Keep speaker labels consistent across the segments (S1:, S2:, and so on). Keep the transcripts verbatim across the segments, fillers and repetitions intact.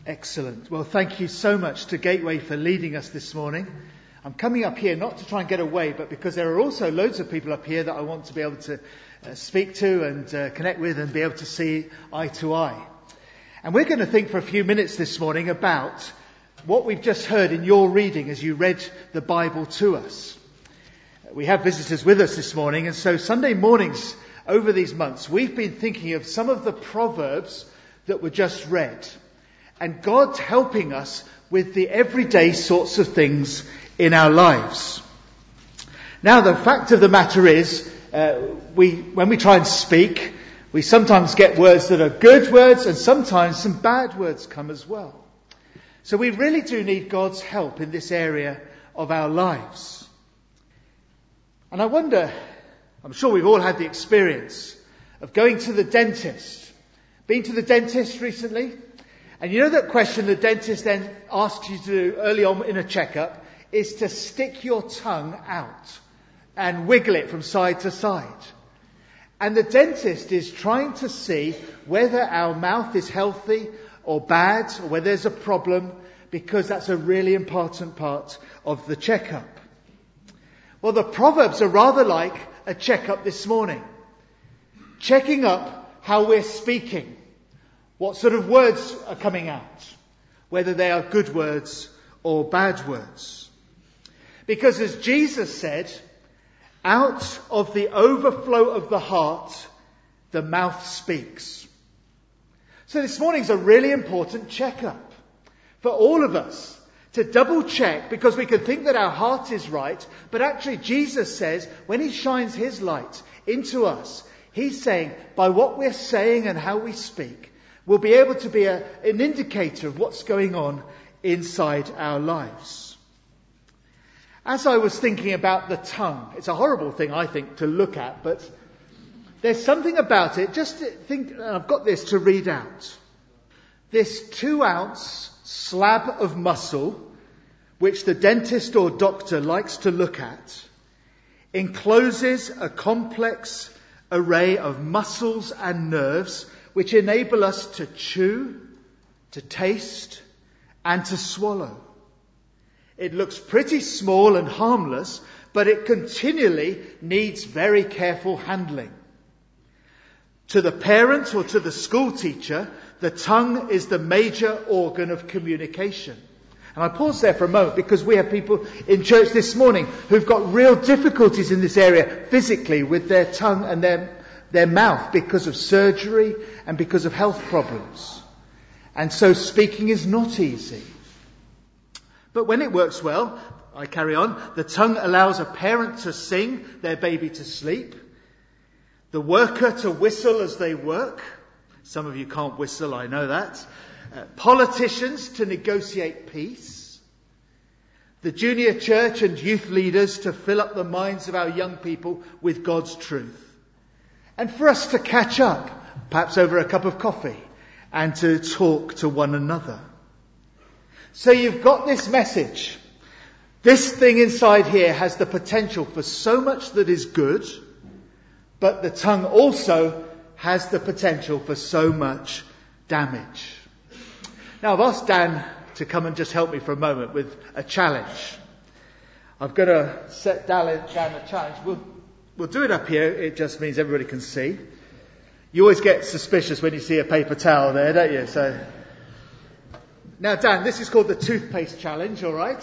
S1: Excellent. Well, thank you so much to Gateway for leading us this morning. I'm coming up here not to try and get away, but because there are also loads of people up here that I want to be able to uh, speak to and uh, connect with and be able to see eye to eye. And we're going to think for a few minutes this morning about what we've just heard in your reading as you read the Bible to us. We have visitors with us this morning, and so Sunday mornings over these months, we've been thinking of some of the Proverbs that were just read. And God's helping us with the everyday sorts of things in our lives. Now, the fact of the matter is, uh, we when we try and speak, we sometimes get words that are good words, and sometimes some bad words come as well. So we really do need God's help in this area of our lives. And I wonder, I'm sure we've all had the experience of going to the dentist. Been to the dentist recently? And you know that question the dentist then asks you to do early on in a checkup is to stick your tongue out and wiggle it from side to side. And the dentist is trying to see whether our mouth is healthy or bad, or whether there's a problem, because that's a really important part of the checkup. Well, the Proverbs are rather like a checkup this morning. Checking up how we're speaking. What sort of words are coming out? Whether they are good words or bad words. Because as Jesus said, out of the overflow of the heart, the mouth speaks. So this morning's a really important checkup for all of us to double check, because we can think that our heart is right, but actually Jesus says when he shines his light into us, he's saying by what we're saying and how we speak, we'll be able to be a, an indicator of what's going on inside our lives. As I was thinking about the tongue, it's a horrible thing, I think, to look at, but there's something about it. Just think, and I've got this to read out. This two ounce slab of muscle, which the dentist or doctor likes to look at, encloses a complex array of muscles and nerves which enable us to chew, to taste, and to swallow. It looks pretty small and harmless, but it continually needs very careful handling. To the parent or to the school teacher, the tongue is the major organ of communication. And I pause there for a moment because we have people in church this morning who've got real difficulties in this area physically with their tongue and their their mouth because of surgery and because of health problems. And so speaking is not easy. But when it works well, I carry on, the tongue allows a parent to sing their baby to sleep, the worker to whistle as they work. Some of you can't whistle, I know that. Uh, politicians to negotiate peace, the junior church and youth leaders to fill up the minds of our young people with God's truth. And for us to catch up, perhaps over a cup of coffee, and to talk to one another. So you've got this message. This thing inside here has the potential for so much that is good, but the tongue also has the potential for so much damage. Now I've asked Dan to come and just help me for a moment with a challenge. I'm going to set Dan a challenge. We'll We'll do it up here. It just means everybody can see. You always get suspicious when you see a paper towel there, don't you? So now, Dan, this is called the toothpaste challenge, all right?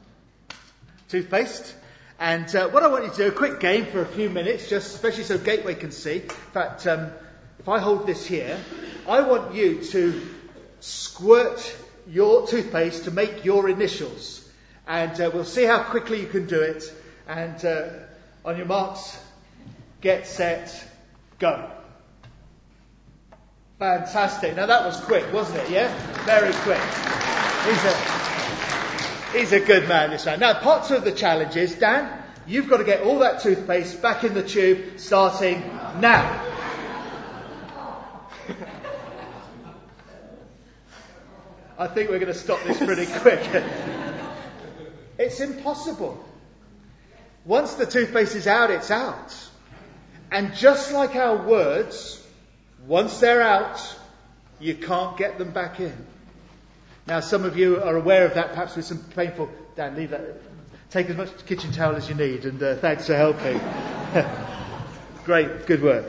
S1: Toothpaste. And uh, what I want you to do, a quick game for a few minutes, just especially so Gateway can see. In fact, um, if I hold this here, I want you to squirt your toothpaste to make your initials. And uh, we'll see how quickly you can do it. And uh, on your marks, get set, go. Fantastic. Now that was quick, wasn't it? Yeah? Very quick. He's a, he's a good man, this man. Now, part two of the challenge is, Dan, you've got to get all that toothpaste back in the tube, starting now. I think we're going to stop this pretty quick. It's impossible. Once the toothpaste is out, it's out. And just like our words, once they're out, you can't get them back in. Now, some of you are aware of that, perhaps with some painful... Dan, leave that. Take as much kitchen towel as you need, and uh, thanks for helping. Great, good work.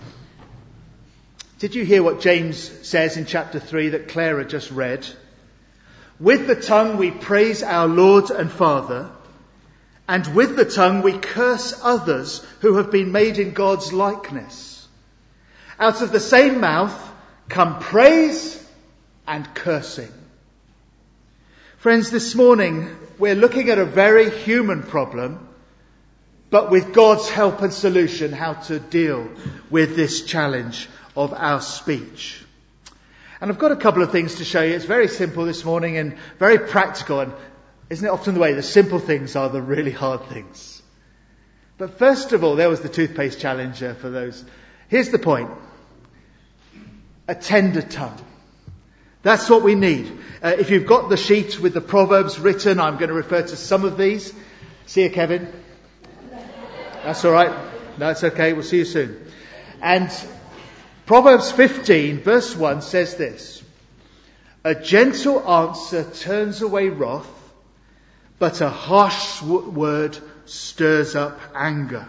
S1: Did you hear what James says in chapter three that Clara just read? With the tongue we praise our Lord and Father, and with the tongue we curse others who have been made in God's likeness. Out of the same mouth come praise and cursing. Friends, this morning we're looking at a very human problem, but with God's help and solution, how to deal with this challenge of our speech. And I've got a couple of things to show you. It's very simple this morning and very practical. And isn't it often the way? The simple things are the really hard things. But first of all, there was the toothpaste challenge uh, for those. Here's the point. A tender tongue. That's what we need. Uh, if you've got the sheet with the Proverbs written, I'm going to refer to some of these. See you, Kevin. That's all right. No, it's okay. We'll see you soon. And Proverbs fifteen verse one says this. A gentle answer turns away wrath, but a harsh word stirs up anger.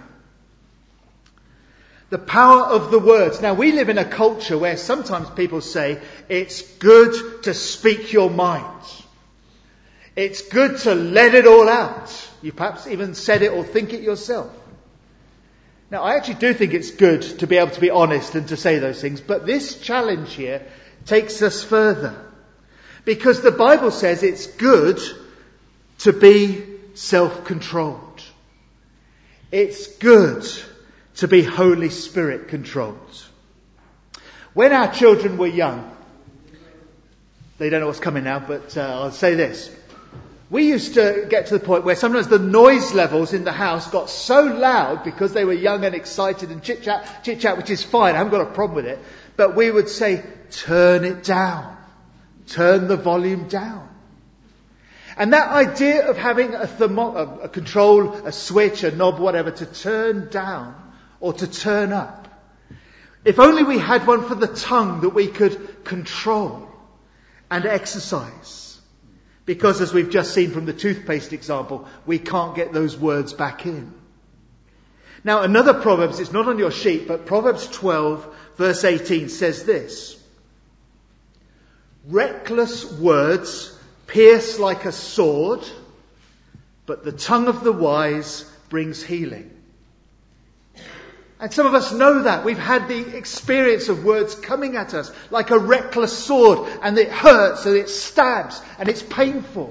S1: The power of the words. Now, we live in a culture where sometimes people say it's good to speak your mind. It's good to let it all out. You perhaps even said it or think it yourself. Now, I actually do think it's good to be able to be honest and to say those things, but this challenge here takes us further. Because the Bible says it's good to be self-controlled. It's good to be Holy Spirit controlled. When our children were young, they don't know what's coming now, but uh, I'll say this. We used to get to the point where sometimes the noise levels in the house got so loud because they were young and excited and chit-chat, chit-chat, which is fine. I haven't got a problem with it. But we would say, turn it down. Turn the volume down. And that idea of having a, thermo- a control, a switch, a knob, whatever, to turn down or to turn up. If only we had one for the tongue that we could control and exercise. Because as we've just seen from the toothpaste example, we can't get those words back in. Now another Proverbs, it's not on your sheet, but Proverbs twelve verse eighteen says this. Reckless words pierce like a sword, but the tongue of the wise brings healing. And some of us know that. We've had the experience of words coming at us like a reckless sword, and it hurts and it stabs and it's painful.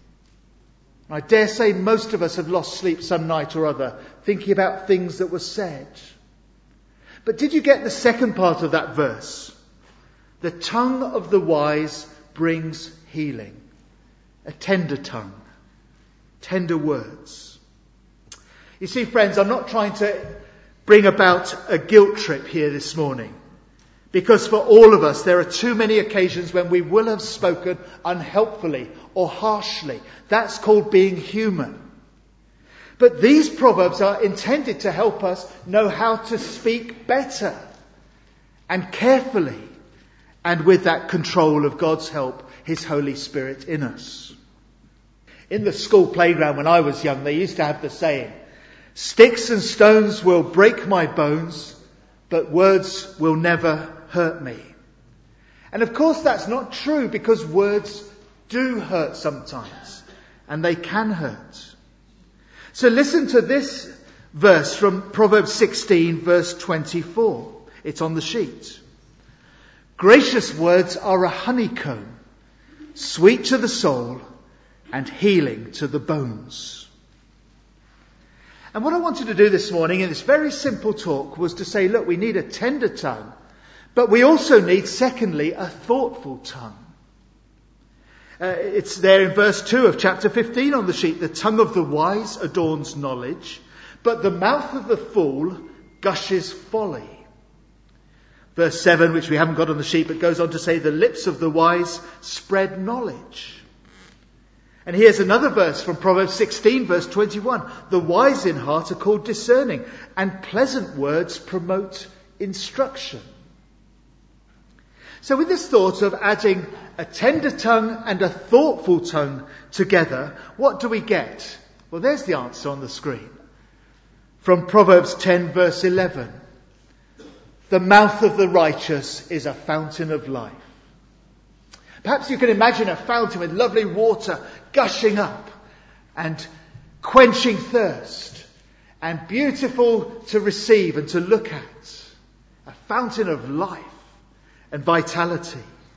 S1: I dare say most of us have lost sleep some night or other thinking about things that were said. But did you get the second part of that verse? The tongue of the wise brings healing. A tender tongue. Tender words. You see, friends, I'm not trying to bring about a guilt trip here this morning. Because for all of us, there are too many occasions when we will have spoken unhelpfully or harshly. That's called being human. But these proverbs are intended to help us know how to speak better and carefully, and with that control of God's help, His Holy Spirit in us. In the school playground when I was young, they used to have the saying, sticks and stones will break my bones, but words will never hurt me. And of course that's not true, because words do hurt sometimes, and they can hurt. So listen to this verse from Proverbs sixteen verse twenty-four. It's on the sheet. Gracious words are a honeycomb, sweet to the soul and healing to the bones. And what I wanted to do this morning in this very simple talk was to say, look, we need a tender tongue, but we also need, secondly, a thoughtful tongue. Uh, it's there in verse two of chapter fifteen on the sheet. The tongue of the wise adorns knowledge, but the mouth of the fool gushes folly. Verse seven, which we haven't got on the sheet, but goes on to say, the lips of the wise spread knowledge. And here's another verse from Proverbs sixteen, verse twenty-one. The wise in heart are called discerning, and pleasant words promote instruction. So with this thought of adding a tender tongue and a thoughtful tongue together, what do we get? Well, there's the answer on the screen. From Proverbs ten verse eleven. The mouth of the righteous is a fountain of life. Perhaps you can imagine a fountain with lovely water gushing up and quenching thirst, and beautiful to receive and to look at. A fountain of life and vitality.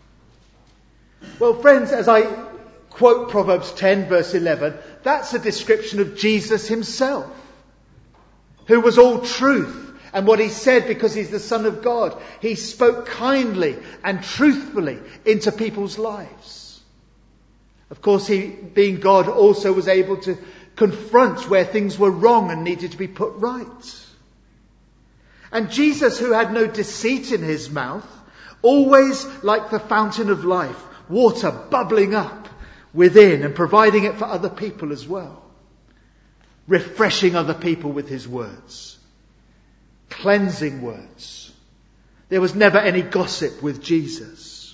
S1: Well, friends, as I quote Proverbs ten verse eleven, that's a description of Jesus himself, who was all truth. And what he said, because he's the Son of God, he spoke kindly and truthfully into people's lives. Of course, he, being God, also was able to confront where things were wrong and needed to be put right. And Jesus, who had no deceit in his mouth, always like the fountain of life, water bubbling up within and providing it for other people as well. Refreshing other people with his words. Cleansing words. There was never any gossip with Jesus.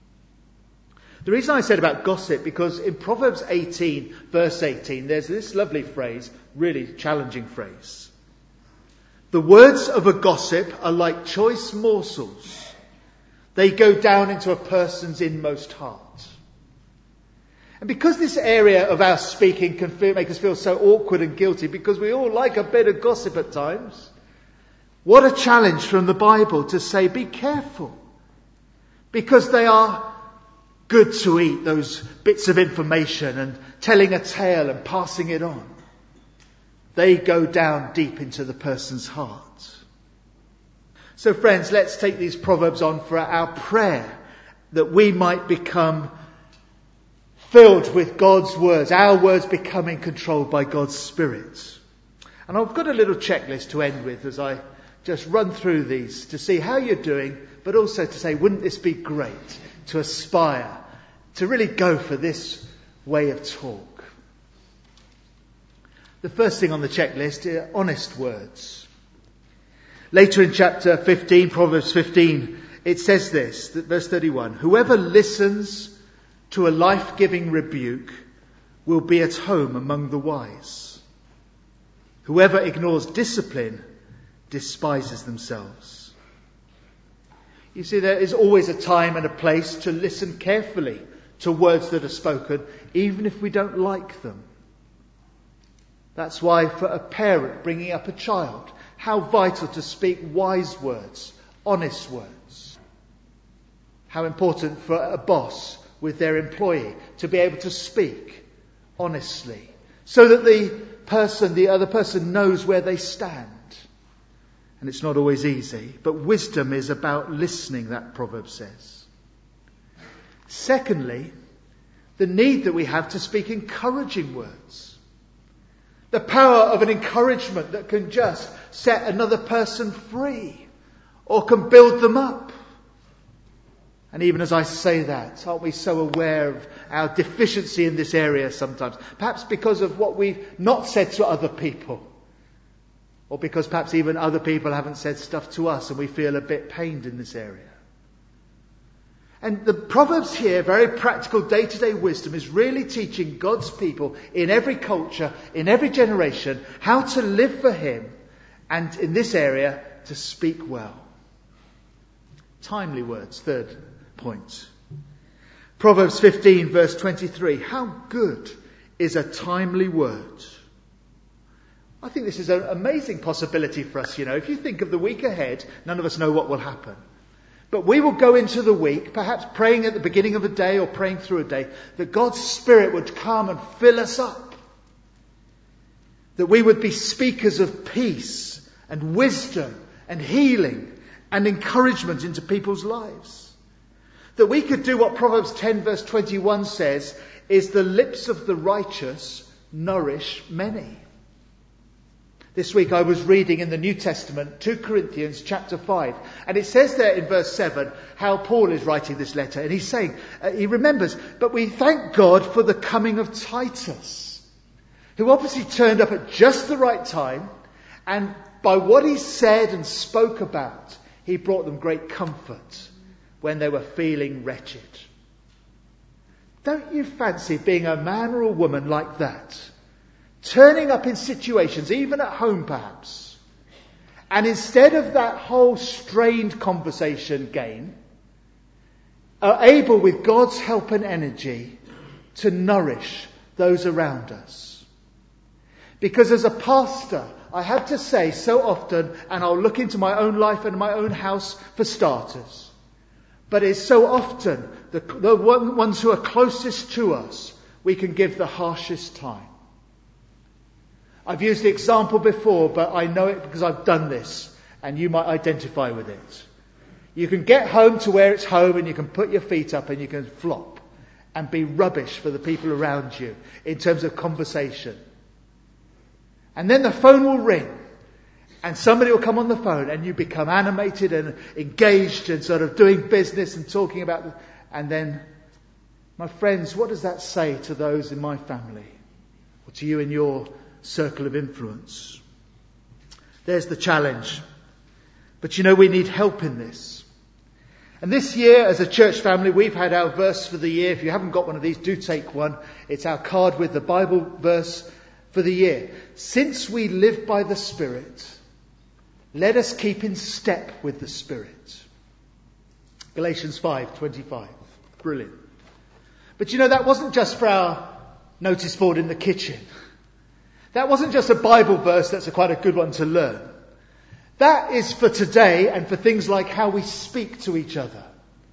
S1: The reason I said about gossip, because in Proverbs eighteen, verse eighteen, there's this lovely phrase, really challenging phrase. The words of a gossip are like choice morsels. They go down into a person's inmost heart. And because this area of our speaking can feel, make us feel so awkward and guilty, because we all like a bit of gossip at times, what a challenge from the Bible to say, be careful. Because they are good to eat, those bits of information and telling a tale and passing it on. They go down deep into the person's heart. So friends, let's take these Proverbs on for our prayer, that we might become filled with God's words, our words becoming controlled by God's Spirit. And I've got a little checklist to end with as I just run through these to see how you're doing, but also to say, wouldn't this be great to aspire to really go for this way of talk? The first thing on the checklist are honest words. Later in chapter fifteen, Proverbs fifteen, it says this, verse thirty-one, whoever listens to a life-giving rebuke will be at home among the wise. Whoever ignores discipline despises themselves. You see, there is always a time and a place to listen carefully to words that are spoken, even if we don't like them. That's why for a parent bringing up a child, how vital to speak wise words, honest words. How important for a boss with their employee to be able to speak honestly, so that the person, the other person knows where they stand. And it's not always easy, but wisdom is about listening, that proverb says. Secondly, the need that we have to speak encouraging words. The power of an encouragement that can just set another person free or can build them up. And even as I say that, aren't we so aware of our deficiency in this area sometimes? Perhaps because of what we've not said to other people. Or because perhaps even other people haven't said stuff to us and we feel a bit pained in this area. And the Proverbs here, very practical day-to-day wisdom, is really teaching God's people in every culture, in every generation, how to live for Him. And in this area, to speak well. Timely words, third point. Proverbs fifteen verse twenty-three. How good is a timely word? I think this is an amazing possibility for us, you know. If you think of the week ahead, none of us know what will happen. But we will go into the week, perhaps praying at the beginning of a day or praying through a day, that God's Spirit would come and fill us up. That we would be speakers of peace and wisdom and healing and encouragement into people's lives. That we could do what Proverbs ten verse twenty-one says, is the lips of the righteous nourish many. This week I was reading in the New Testament, Second Corinthians chapter five. And it says there in verse seven how Paul is writing this letter. And he's saying, uh, he remembers, but we thank God for the coming of Titus, who obviously turned up at just the right time. And by what he said and spoke about, he brought them great comfort when they were feeling wretched. Don't you fancy being a man or a woman like that? Turning up in situations, even at home perhaps, and instead of that whole strained conversation game, are able with God's help and energy to nourish those around us. Because as a pastor, I have to say so often, and I'll look into my own life and my own house for starters, but it's so often the, the ones who are closest to us we can give the harshest time. I've used the example before, but I know it because I've done this, and you might identify with it. You can get home to where it's home and you can put your feet up and you can flop and be rubbish for the people around you in terms of conversation. And then the phone will ring and somebody will come on the phone and you become animated and engaged and sort of doing business and talking about... And then, my friends, what does that say to those in my family or to you in your circle of influence? There's the challenge. But you know, we need help in this. And this year, as a church family, we've had our verse for the year. If you haven't got one of these, do take one. It's our card with the Bible verse for the year. Since we live by the Spirit, let us keep in step with the Spirit. Galatians five twenty-five. Brilliant. But you know, that wasn't just for our notice board in the kitchen. That wasn't just a Bible verse that's a quite a good one to learn. That is for today and for things like how we speak to each other.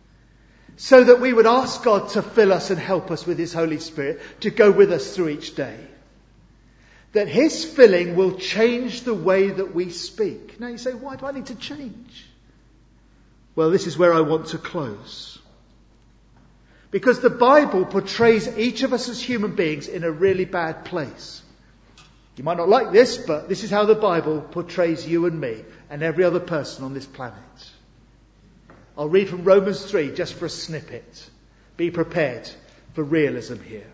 S1: So that we would ask God to fill us and help us with His Holy Spirit to go with us through each day. That His filling will change the way that we speak. Now you say, why do I need to change? Well, this is where I want to close. Because the Bible portrays each of us as human beings in a really bad place. You might not like this, but this is how the Bible portrays you and me and every other person on this planet. I'll read from Romans three just for a snippet. Be prepared for realism here.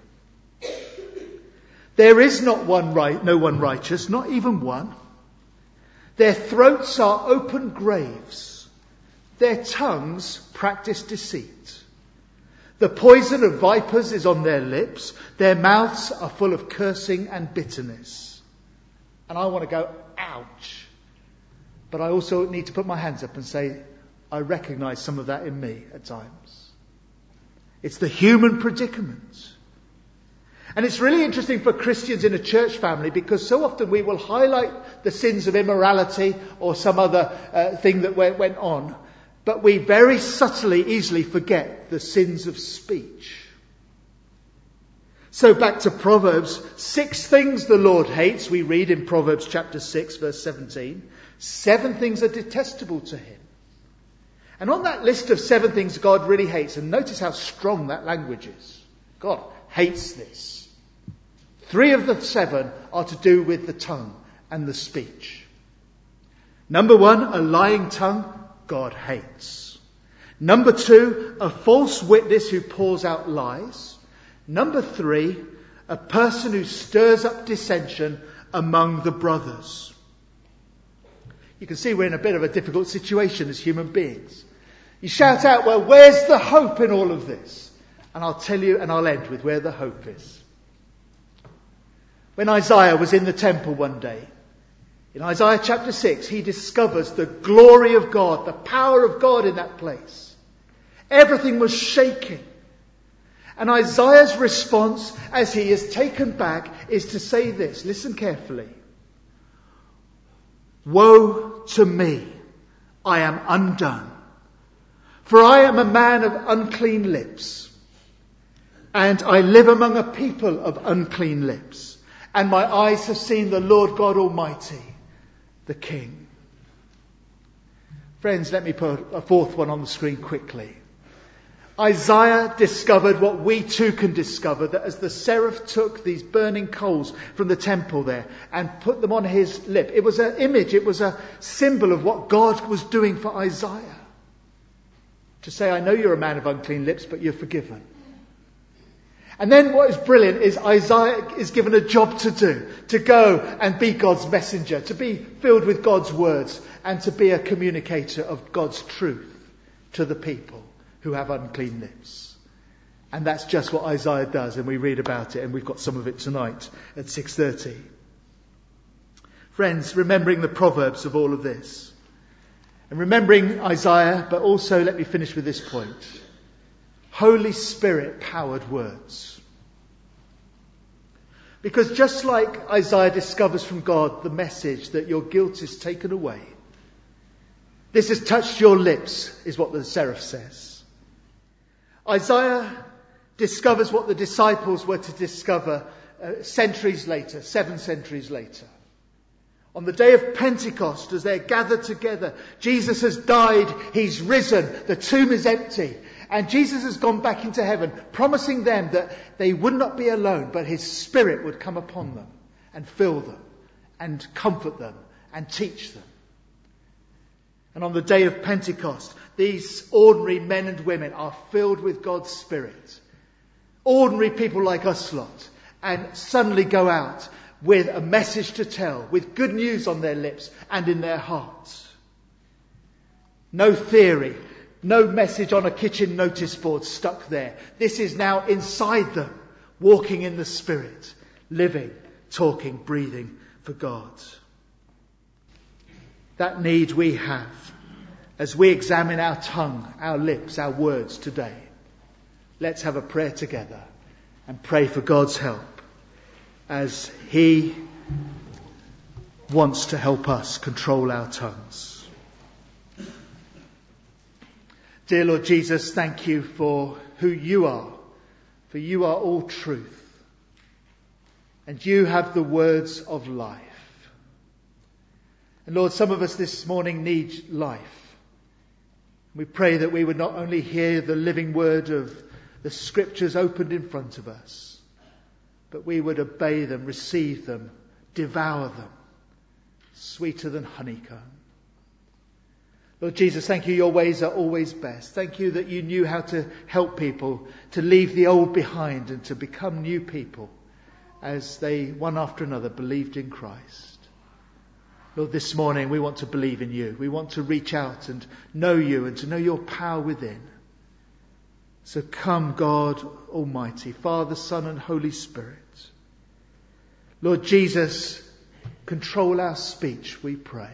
S1: There is not one right, no one righteous, not even one. Their throats are open graves. Their tongues practice deceit. The poison of vipers is on their lips. Their mouths are full of cursing and bitterness. And I want to go, ouch. But I also need to put my hands up and say, I recognise some of that in me at times. It's the human predicament. And it's really interesting for Christians in a church family because so often we will highlight the sins of immorality or some other uh, thing that went, went on. But we very subtly, easily forget the sins of speech. So back to Proverbs. Six things the Lord hates, we read in Proverbs chapter six, verse seventeen. Seven things are detestable to Him. And on that list of seven things God really hates, and notice how strong that language is. God hates this. Three of the seven are to do with the tongue and the speech. Number one, a lying tongue, God hates. Number two, a false witness who pours out lies. Number three, a person who stirs up dissension among the brothers. You can see we're in a bit of a difficult situation as human beings. You shout out, well, where's the hope in all of this? And I'll tell you, and I'll end with where the hope is. When Isaiah was in the temple one day, in Isaiah chapter six, he discovers the glory of God, the power of God in that place. Everything was shaking. And Isaiah's response, as he is taken back, is to say this. Listen carefully. Woe to me, I am undone. For I am a man of unclean lips, and I live among a people of unclean lips. And my eyes have seen the Lord God Almighty, the King. Friends, let me put a fourth one on the screen quickly. Isaiah discovered what we too can discover, that as the seraph took these burning coals from the temple there and put them on his lip, it was an image, it was a symbol of what God was doing for Isaiah. To say, I know you're a man of unclean lips, but you're forgiven. And then what is brilliant is Isaiah is given a job to do, to go and be God's messenger, to be filled with God's words, and to be a communicator of God's truth to the people who have unclean lips. And that's just what Isaiah does, and we read about it, and we've got some of it tonight at six thirty. Friends, remembering the Proverbs of all of this, and remembering Isaiah, but also let me finish with this point. Holy Spirit powered words. Because just like Isaiah discovers from God the message that your guilt is taken away, this has touched your lips, is what the seraph says. Isaiah discovers what the disciples were to discover uh, centuries later, seven centuries later. On the day of Pentecost, as they're gathered together, Jesus has died, he's risen, the tomb is empty, and Jesus has gone back into heaven, promising them that they would not be alone, but his Spirit would come upon them and fill them and comfort them and teach them. And on the day of Pentecost, these ordinary men and women are filled with God's Spirit. Ordinary people like us lot, and suddenly go out with a message to tell, with good news on their lips and in their hearts. No theory, no message on a kitchen notice board stuck there. This is now inside them, walking in the Spirit, living, talking, breathing for God. That need we have as we examine our tongue, our lips, our words today. Let's have a prayer together and pray for God's help as he wants to help us control our tongues. Dear Lord Jesus, thank you for who you are, for you are all truth, and you have the words of life. And Lord, some of us this morning need life. We pray that we would not only hear the living word of the scriptures opened in front of us, but we would obey them, receive them, devour them, sweeter than honeycomb. Lord Jesus, thank you, your ways are always best. Thank you that you knew how to help people to leave the old behind and to become new people as they, one after another, believed in Christ. Lord, this morning we want to believe in you. We want to reach out and know you and to know your power within. So come, God Almighty, Father, Son and Holy Spirit. Lord Jesus, control our speech, we pray.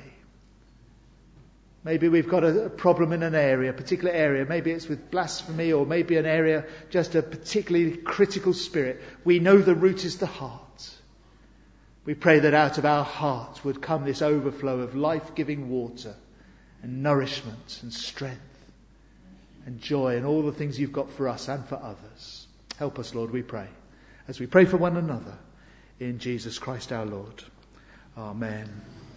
S1: Maybe we've got a problem in an area, a particular area. Maybe it's with blasphemy, or maybe an area, just a particularly critical spirit. We know the root is the heart. We pray that out of our heart would come this overflow of life-giving water and nourishment and strength and joy and all the things you've got for us and for others. Help us, Lord, we pray, as we pray for one another in Jesus Christ our Lord. Amen.